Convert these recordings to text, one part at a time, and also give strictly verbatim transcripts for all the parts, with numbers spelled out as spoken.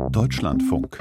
Deutschlandfunk.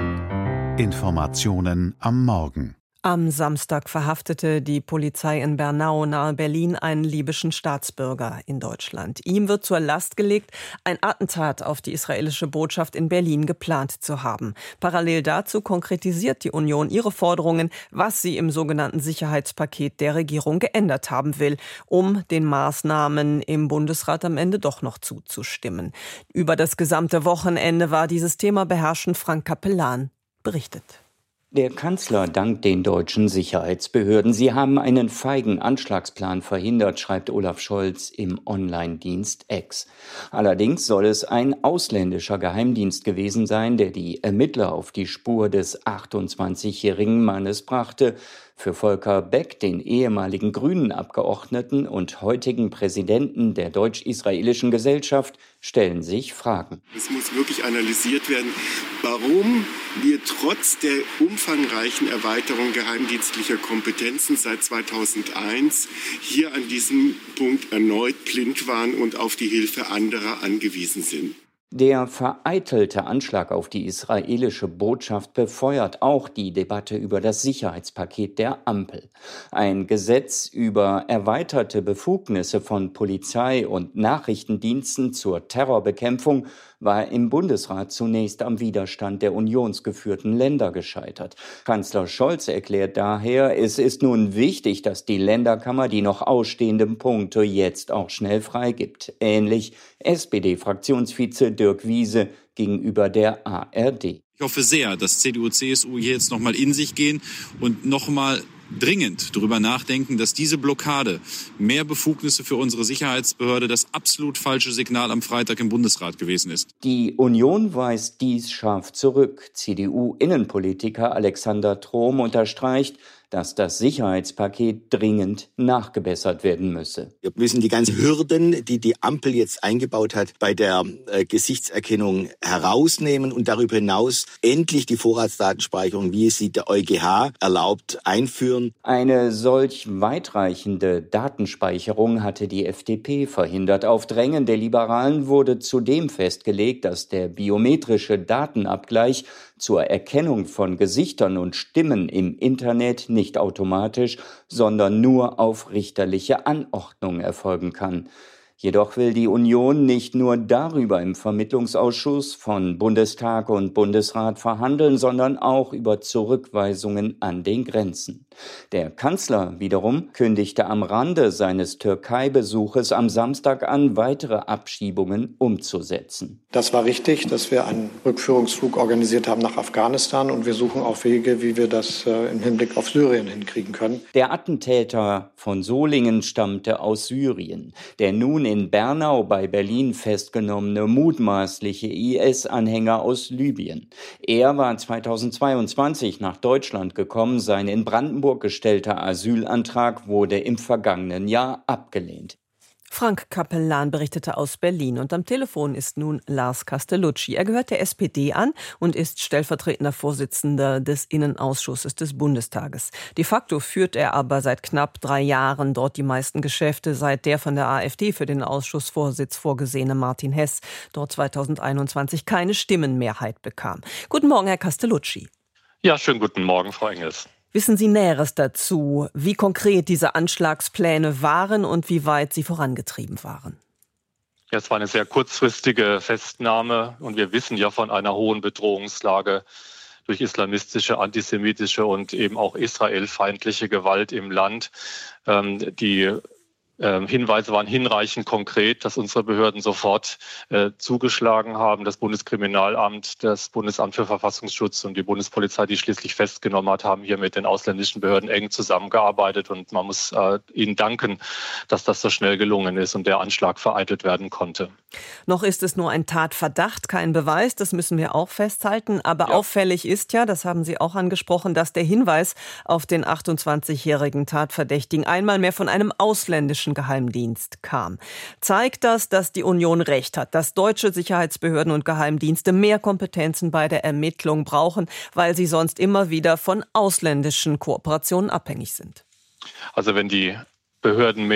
Informationen am Morgen. Am Samstag verhaftete die Polizei in Bernau nahe Berlin einen libyschen Staatsbürger in Deutschland. Ihm wird zur Last gelegt, ein Attentat auf die israelische Botschaft in Berlin geplant zu haben. Parallel dazu konkretisiert die Union ihre Forderungen, was sie im sogenannten Sicherheitspaket der Regierung geändert haben will, um den Maßnahmen im Bundesrat am Ende doch noch zuzustimmen. Über das gesamte Wochenende war dieses Thema beherrschend. Frank Capellan berichtet. Der Kanzler dankt den deutschen Sicherheitsbehörden. Sie haben einen feigen Anschlagsplan verhindert, schreibt Olaf Scholz im Online-Dienst X. Allerdings soll es ein ausländischer Geheimdienst gewesen sein, der die Ermittler auf die Spur des achtundzwanzigjährigen Mannes brachte. Für Volker Beck, den ehemaligen Grünen-Abgeordneten und heutigen Präsidenten der deutsch-israelischen Gesellschaft, stellen sich Fragen. Es muss wirklich analysiert werden, warum wir trotz der umfangreichen Erweiterung geheimdienstlicher Kompetenzen seit zweitausendeins hier an diesem Punkt erneut blind waren und auf die Hilfe anderer angewiesen sind. Der vereitelte Anschlag auf die israelische Botschaft befeuert auch die Debatte über das Sicherheitspaket der Ampel. Ein Gesetz über erweiterte Befugnisse von Polizei und Nachrichtendiensten zur Terrorbekämpfung war im Bundesrat zunächst am Widerstand der unionsgeführten Länder gescheitert. Kanzler Scholz erklärt daher, es ist nun wichtig, dass die Länderkammer die noch ausstehenden Punkte jetzt auch schnell freigibt. Ähnlich S P D-Fraktionsvize Dirk Wiese gegenüber der A R D. Ich hoffe sehr, dass C D U, C S U hier jetzt nochmal in sich gehen und nochmal dringend darüber nachdenken, dass diese Blockade mehr Befugnisse für unsere Sicherheitsbehörde das absolut falsche Signal am Freitag im Bundesrat gewesen ist. Die Union weist dies scharf zurück. C D U-Innenpolitiker Alexander Trom unterstreicht, dass das Sicherheitspaket dringend nachgebessert werden müsse. Wir müssen die ganzen Hürden, die die Ampel jetzt eingebaut hat, bei der äh, Gesichtserkennung herausnehmen und darüber hinaus endlich die Vorratsdatenspeicherung, wie es sie der EuGH erlaubt, einführen. Eine solch weitreichende Datenspeicherung hatte die F D P verhindert. Auf Drängen der Liberalen wurde zudem festgelegt, dass der biometrische Datenabgleich zur Erkennung von Gesichtern und Stimmen im Internet nicht automatisch, sondern nur auf richterliche Anordnung erfolgen kann. Jedoch will die Union nicht nur darüber im Vermittlungsausschuss von Bundestag und Bundesrat verhandeln, sondern auch über Zurückweisungen an den Grenzen. Der Kanzler wiederum kündigte am Rande seines Türkei-Besuches am Samstag an, weitere Abschiebungen umzusetzen. Das war richtig, dass wir einen Rückführungsflug organisiert haben nach Afghanistan und wir suchen auch Wege, wie wir das äh, im Hinblick auf Syrien hinkriegen können. Der Attentäter von Solingen stammte aus Syrien. Der nun in Bernau bei Berlin festgenommene mutmaßliche I S-Anhänger aus Libyen. Er war zweitausendzweiundzwanzig nach Deutschland gekommen. Sein in Brandenburg gestellter Asylantrag wurde im vergangenen Jahr abgelehnt. Frank Capellan berichtete aus Berlin und am Telefon ist nun Lars Castellucci. Er gehört der S P D an und ist stellvertretender Vorsitzender des Innenausschusses des Bundestages. De facto führt er aber seit knapp drei Jahren dort die meisten Geschäfte, seit der von der AfD für den Ausschussvorsitz vorgesehene Martin Hess dort zweitausendeinundzwanzig keine Stimmenmehrheit bekam. Guten Morgen, Herr Castellucci. Ja, schönen guten Morgen, Frau Engels. Wissen Sie Näheres dazu, wie konkret diese Anschlagspläne waren und wie weit sie vorangetrieben waren? Ja, es war eine sehr kurzfristige Festnahme und wir wissen ja von einer hohen Bedrohungslage durch islamistische, antisemitische und eben auch israelfeindliche Gewalt im Land. Ähm, die Ähm, Hinweise waren hinreichend konkret, dass unsere Behörden sofort äh, zugeschlagen haben. Das Bundeskriminalamt, das Bundesamt für Verfassungsschutz und die Bundespolizei, die schließlich festgenommen hat, haben hier mit den ausländischen Behörden eng zusammengearbeitet. Und man muss äh, ihnen danken, dass das so schnell gelungen ist und der Anschlag vereitelt werden konnte. Noch ist es nur ein Tatverdacht, kein Beweis, das müssen wir auch festhalten. Aber ja. Auffällig ist ja, das haben Sie auch angesprochen, dass der Hinweis auf den achtundzwanzigjährigen Tatverdächtigen einmal mehr von einem ausländischen Geheimdienst kam. Zeigt das, dass die Union recht hat, dass deutsche Sicherheitsbehörden und Geheimdienste mehr Kompetenzen bei der Ermittlung brauchen, weil sie sonst immer wieder von ausländischen Kooperationen abhängig sind? Also wenn die Behörden mehr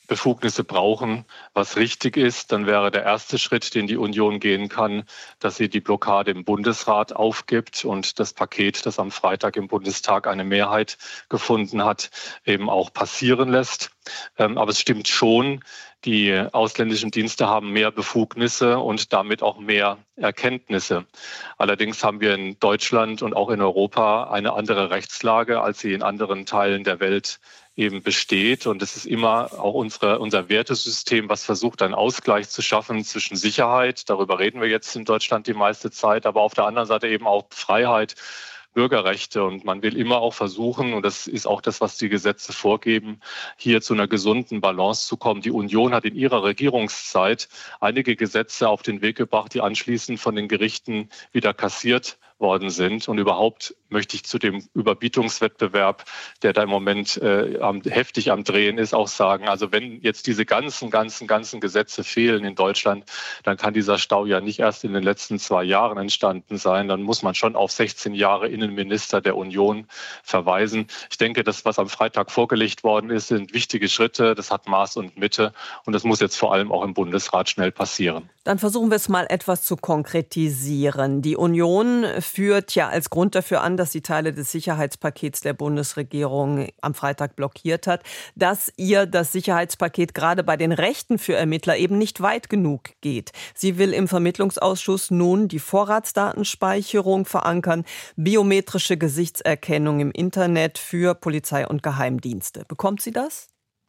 Befugnisse brauchen, was richtig ist, dann wäre der erste Schritt, den die Union gehen kann, dass sie die Blockade im Bundesrat aufgibt und das Paket, das am Freitag im Bundestag eine Mehrheit gefunden hat, eben auch passieren lässt. Aber es stimmt schon, die ausländischen Dienste haben mehr Befugnisse und damit auch mehr Erkenntnisse. Allerdings haben wir in Deutschland und auch in Europa eine andere Rechtslage, als sie in anderen Teilen der Welt eben besteht. Und es ist immer auch unsere, unser Wertesystem, was versucht, einen Ausgleich zu schaffen zwischen Sicherheit, darüber reden wir jetzt in Deutschland die meiste Zeit, aber auf der anderen Seite eben auch Freiheit, Bürgerrechte. Und man will immer auch versuchen, und das ist auch das, was die Gesetze vorgeben, hier zu einer gesunden Balance zu kommen. Die Union hat in ihrer Regierungszeit einige Gesetze auf den Weg gebracht, die anschließend von den Gerichten wieder kassiert worden sind. Und überhaupt möchte ich zu dem Überbietungswettbewerb, der da im Moment äh, am, heftig am Drehen ist, auch sagen, also wenn jetzt diese ganzen, ganzen, ganzen Gesetze fehlen in Deutschland, dann kann dieser Stau ja nicht erst in den letzten zwei Jahren entstanden sein. Dann muss man schon auf sechzehn Jahre Innenminister der Union verweisen. Ich denke, das, was am Freitag vorgelegt worden ist, sind wichtige Schritte. Das hat Maß und Mitte. Und das muss jetzt vor allem auch im Bundesrat schnell passieren. Dann versuchen wir es mal etwas zu konkretisieren. Die Union führt ja als Grund dafür an, dass sie Teile des Sicherheitspakets der Bundesregierung am Freitag blockiert hat, dass ihr das Sicherheitspaket gerade bei den Rechten für Ermittler eben nicht weit genug geht. Sie will im Vermittlungsausschuss nun die Vorratsdatenspeicherung verankern, biometrische Gesichtserkennung im Internet für Polizei und Geheimdienste. Bekommt sie das?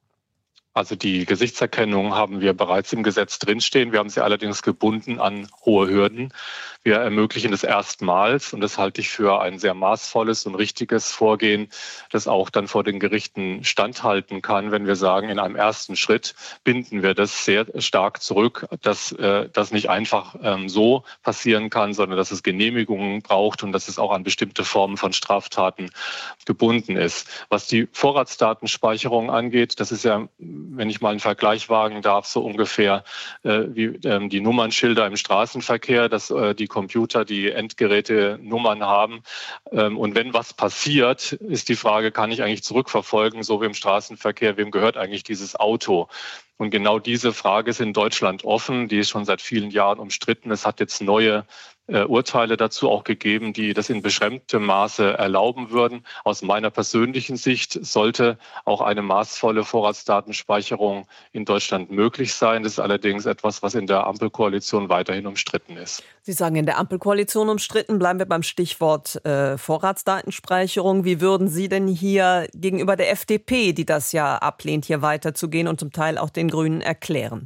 Also die Gesichtserkennung haben wir bereits im Gesetz drinstehen. Wir haben sie allerdings gebunden an hohe Hürden. Wir ermöglichen es erstmals, und das halte ich für ein sehr maßvolles und richtiges Vorgehen, das auch dann vor den Gerichten standhalten kann, wenn wir sagen, in einem ersten Schritt binden wir das sehr stark zurück, dass äh, das nicht einfach ähm, so passieren kann, sondern dass es Genehmigungen braucht und dass es auch an bestimmte Formen von Straftaten gebunden ist. Was die Vorratsdatenspeicherung angeht, das ist ja, wenn ich mal einen Vergleich wagen darf, so ungefähr äh, wie ähm, die Nummernschilder im Straßenverkehr, dass äh, die Computer, die Endgeräte Nummern haben. Ähm, und wenn was passiert, ist die Frage, kann ich eigentlich zurückverfolgen, so wie im Straßenverkehr, wem gehört eigentlich dieses Auto? Und genau diese Frage ist in Deutschland offen, die ist schon seit vielen Jahren umstritten. Es hat jetzt neue äh, Urteile dazu auch gegeben, die das in beschränktem Maße erlauben würden. Aus meiner persönlichen Sicht sollte auch eine maßvolle Vorratsdatenspeicherung in Deutschland möglich sein. Das ist allerdings etwas, was in der Ampelkoalition weiterhin umstritten ist. Sie sagen, in der Ampelkoalition umstritten. Bleiben wir beim Stichwort äh, Vorratsdatenspeicherung. Wie würden Sie denn hier gegenüber der F D P, die das ja ablehnt, hier weiterzugehen und zum Teil auch den Grünen erklären?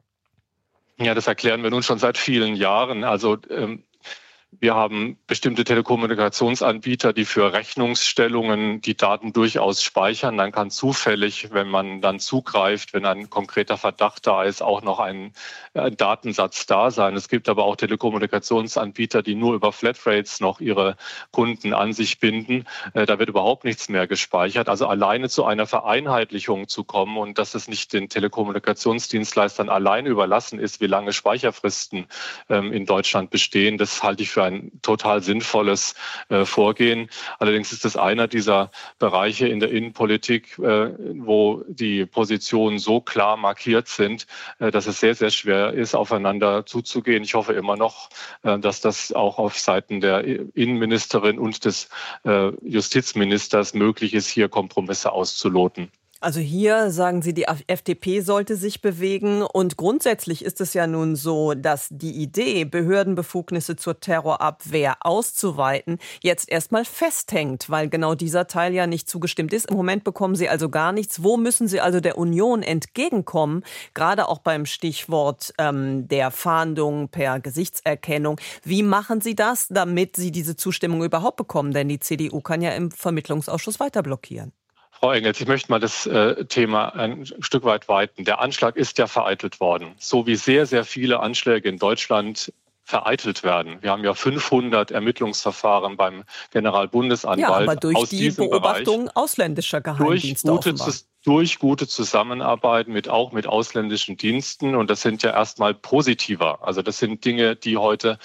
Ja, das erklären wir nun schon seit vielen Jahren. Also ähm, wir haben bestimmte Telekommunikationsanbieter, die für Rechnungsstellungen die Daten durchaus speichern. Dann kann zufällig, wenn man dann zugreift, wenn ein konkreter Verdacht da ist, auch noch ein, ein Datensatz da sein. Es gibt aber auch Telekommunikationsanbieter, die nur über Flatrates noch ihre Kunden an sich binden. Äh, da wird überhaupt nichts mehr gespeichert. Also alleine zu einer Vereinheitlichung zu kommen und dass es nicht den Telekommunikationsdienstleistern alleine überlassen ist, wie lange Speicherfristen ähm, in Deutschland bestehen, das halte ich für ein total sinnvolles äh, Vorgehen. Allerdings ist es einer dieser Bereiche in der Innenpolitik, äh, wo die Positionen so klar markiert sind, äh, dass es sehr, sehr schwer ist, aufeinander zuzugehen. Ich hoffe immer noch, äh, dass das auch auf Seiten der Innenministerin und des äh, Justizministers möglich ist, hier Kompromisse auszuloten. Also hier sagen Sie, die F D P sollte sich bewegen. Und grundsätzlich ist es ja nun so, dass die Idee, Behördenbefugnisse zur Terrorabwehr auszuweiten, jetzt erstmal festhängt, weil genau dieser Teil ja nicht zugestimmt ist. Im Moment bekommen Sie also gar nichts. Wo müssen Sie also der Union entgegenkommen? Gerade auch beim Stichwort ähm, der Fahndung per Gesichtserkennung. Wie machen Sie das, damit Sie diese Zustimmung überhaupt bekommen? Denn die C D U kann ja im Vermittlungsausschuss weiter blockieren. Frau Engels, ich möchte mal das äh, Thema ein Stück weit weiten. Der Anschlag ist ja vereitelt worden, so wie sehr, sehr viele Anschläge in Deutschland vereitelt werden. Wir haben ja fünfhundert Ermittlungsverfahren beim Generalbundesanwalt. Ja, aber durch aus die Beobachtung Bereich, ausländischer Geheimdienste durch gute, durch gute Zusammenarbeit mit auch mit ausländischen Diensten. Und das sind ja erstmal positiver. Also das sind Dinge, die heute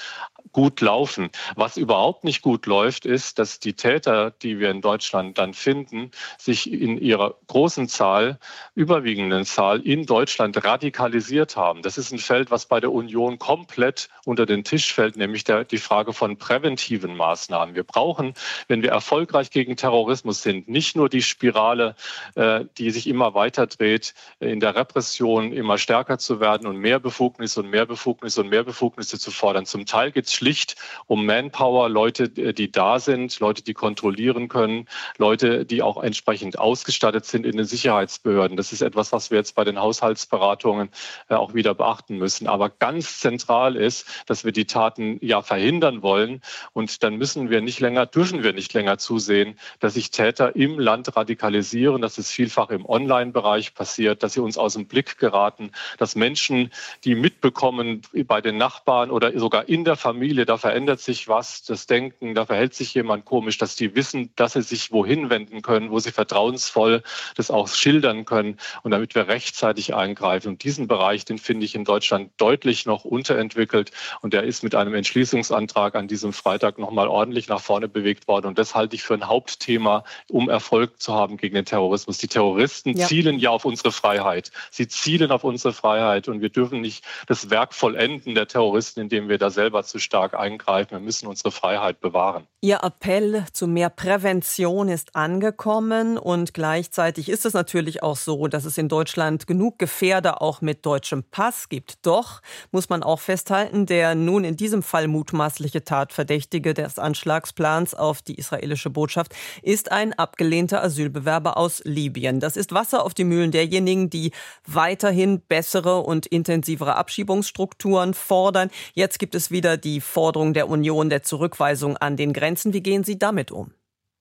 gut laufen. Was überhaupt nicht gut läuft, ist, dass die Täter, die wir in Deutschland dann finden, sich in ihrer großen Zahl, überwiegenden Zahl in Deutschland radikalisiert haben. Das ist ein Feld, was bei der Union komplett unter den Tisch fällt, nämlich der, die Frage von präventiven Maßnahmen. Wir brauchen, wenn wir erfolgreich gegen Terrorismus sind, nicht nur die Spirale, äh, die sich immer weiter dreht, in der Repression immer stärker zu werden und mehr Befugnisse und mehr Befugnisse und mehr Befugnisse zu fordern. Zum Teil geht es schlicht um Manpower, Leute, die da sind, Leute, die kontrollieren können, Leute, die auch entsprechend ausgestattet sind in den Sicherheitsbehörden. Das ist etwas, was wir jetzt bei den Haushaltsberatungen äh, auch wieder beachten müssen. Aber ganz zentral ist, dass wir die Taten ja verhindern wollen. Und dann müssen wir nicht länger, dürfen wir nicht länger zusehen, dass sich Täter im Land radikalisieren, dass es vielfach im Online-Bereich passiert, dass sie uns aus dem Blick geraten, dass Menschen, die mitbekommen bei den Nachbarn oder sogar in der Familie, da verändert sich was, das Denken, da verhält sich jemand komisch, dass die wissen, dass sie sich wohin wenden können, wo sie vertrauensvoll das auch schildern können und damit wir rechtzeitig eingreifen. Und diesen Bereich, den finde ich in Deutschland deutlich noch unterentwickelt und der ist mit einem Entschließungsantrag an diesem Freitag nochmal ordentlich nach vorne bewegt worden und das halte ich für ein Hauptthema, um Erfolg zu haben gegen den Terrorismus. Die Terroristen ja. zielen ja auf unsere Freiheit. Sie zielen auf unsere Freiheit und wir dürfen nicht das Werk vollenden der Terroristen, indem wir da selber zu stark eingreifen. Wir müssen unsere Freiheit bewahren. Ihr Appell zu mehr Prävention ist angekommen und gleichzeitig ist es natürlich auch so, dass es in Deutschland genug Gefährder auch mit deutschem Pass gibt. Doch muss man auch festhalten, der nun in diesem Fall mutmaßliche Tatverdächtige des Anschlagsplans auf die israelische Botschaft ist ein abgelehnter Asylbewerber aus Libyen. Das ist Wasser auf die Mühlen derjenigen, die weiterhin bessere und intensivere Abschiebungsstrukturen fordern. Jetzt gibt es wieder die Forderung der Union der Zurückweisung an den Grenzen. Wie gehen Sie damit um?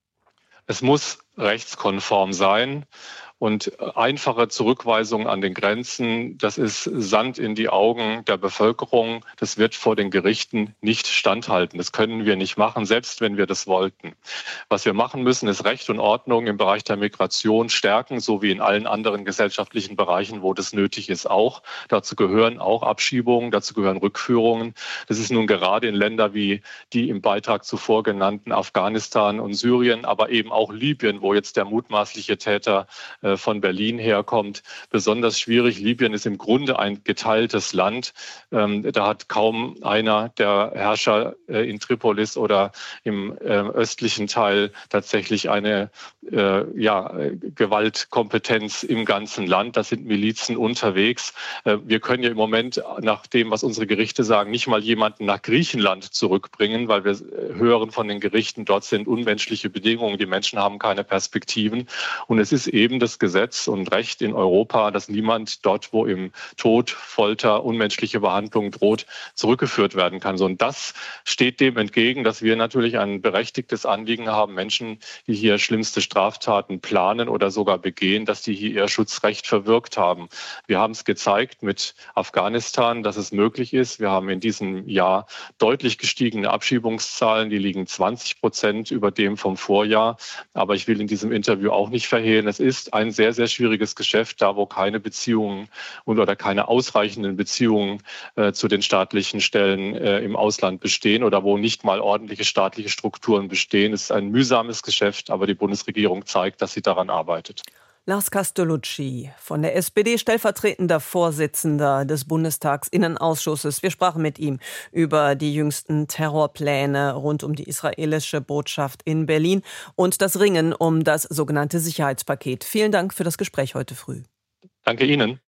Es muss rechtskonform sein. Und einfache Zurückweisungen an den Grenzen, das ist Sand in die Augen der Bevölkerung. Das wird vor den Gerichten nicht standhalten. Das können wir nicht machen, selbst wenn wir das wollten. Was wir machen müssen, ist Recht und Ordnung im Bereich der Migration stärken, so wie in allen anderen gesellschaftlichen Bereichen, wo das nötig ist auch. Dazu gehören auch Abschiebungen, dazu gehören Rückführungen. Das ist nun gerade in Ländern wie die im Beitrag zuvor genannten Afghanistan und Syrien, aber eben auch Libyen, wo jetzt der mutmaßliche Täter von Berlin herkommt, besonders schwierig. Libyen ist im Grunde ein geteiltes Land. Ähm, da hat kaum einer der Herrscher äh, in Tripolis oder im äh, östlichen Teil tatsächlich eine äh, ja, Gewaltkompetenz im ganzen Land. Da sind Milizen unterwegs. Äh, wir können ja im Moment nach dem, was unsere Gerichte sagen, nicht mal jemanden nach Griechenland zurückbringen, weil wir hören von den Gerichten, dort sind unmenschliche Bedingungen. Die Menschen haben keine Perspektiven. Und es ist eben das Gesetz und Recht in Europa, dass niemand dort, wo im Tod, Folter, unmenschliche Behandlung droht, zurückgeführt werden kann. So, und das steht dem entgegen, dass wir natürlich ein berechtigtes Anliegen haben, Menschen, die hier schlimmste Straftaten planen oder sogar begehen, dass die hier ihr Schutzrecht verwirkt haben. Wir haben es gezeigt mit Afghanistan, dass es möglich ist. Wir haben in diesem Jahr deutlich gestiegene Abschiebungszahlen. Die liegen zwanzig Prozent über dem vom Vorjahr. Aber ich will in diesem Interview auch nicht verhehlen, es ist ein sehr, sehr schwieriges Geschäft, da wo keine Beziehungen oder keine ausreichenden Beziehungen äh, zu den staatlichen Stellen äh, im Ausland bestehen oder wo nicht mal ordentliche staatliche Strukturen bestehen. Es ist ein mühsames Geschäft, aber die Bundesregierung zeigt, dass sie daran arbeitet. Lars Castellucci von der S P D, stellvertretender Vorsitzender des Bundestagsinnenausschusses. Wir sprachen mit ihm über die jüngsten Terrorpläne rund um die israelische Botschaft in Berlin und das Ringen um das sogenannte Sicherheitspaket. Vielen Dank für das Gespräch heute früh. Danke Ihnen.